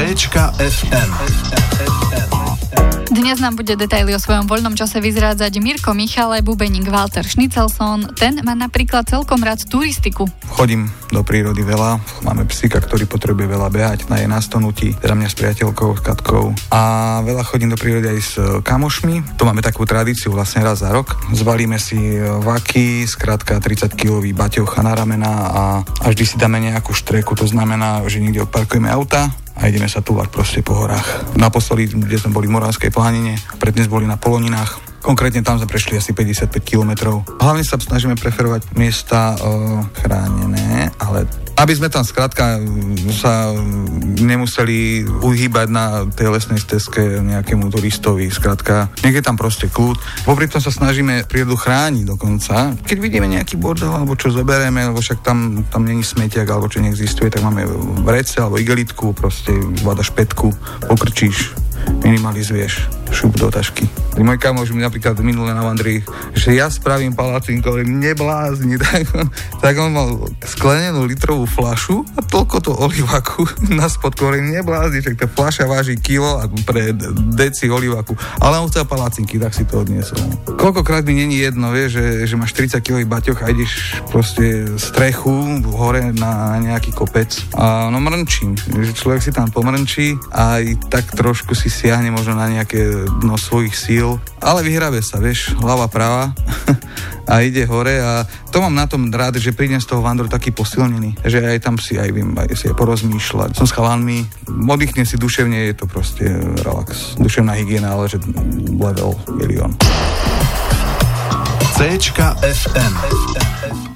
CČka FM. Dnes nám bude detaily o svojom voľnom čase vyzrádzať Mirko Michale, bubeník Walter Šnicelson. Ten má napríklad celkom rád turistiku. Chodím do prírody veľa, máme psíka, ktorý potrebuje veľa behať, je na stonutí, teda mňa s priateľkou, s Katkou. A veľa chodím do prírody aj s kamošmi, to máme takú tradíciu vlastne raz za rok. Zvalíme si vaky, skrátka 30-kilový baťoch na ramena a vždy si dáme nejakú štreku, to znamená, že niekde odparkujeme auta a ideme sa túvať proste po horách. Naposledy, kde sme boli v Moravskej planine, predtým boli na Poloninách. Konkrétne tam sme prešli asi 55 kilometrov. Hlavne sa snažíme preferovať miesta chránené, ale aby sme tam skrátka sa nemuseli uhýbať na tej lesnej stezke nejakému turistovi. Skrátka, niekde tam proste kľud. Popri tom sa snažíme prírodu chrániť dokonca. Keď vidíme nejaký bordel, alebo čo zoberieme, lebo však tam není smetiak, alebo čo neexistuje, tak máme vrece alebo igelitku, proste voda špätku, pokrčíš, minimalizuješ, šup do tašky. Môj kamoš mi napríklad minulé na Vandri, že ja spravím palacinku, ale neblázni, tak on mal sklenenú litrovú fľašu a toľko to olivaku na spodku, hovorím, neblázni, že tá fľaša váži kilo pre deci olivaku, ale on chcel palacinky, tak si to odniesol. Koľkokrát mi není jedno, vieš, že máš 30 kg baťoch a ideš proste strechu hore na nejaký kopec a no mrnčím, že človek si tam pomrnčí a aj tak trošku si siahne možno na nejaké dno svojich síl, ale vyhrabe sa, vieš, ľava, práva a ide hore a to mám na tom rád, že prídem z toho vandru taký posilnený, že aj tam si aj viem aj si aj porozmýšľať. Som s chalanmi, oddychnem si duševne, je to proste relax. Duševná hygiena, ale že level milión. CČka FM.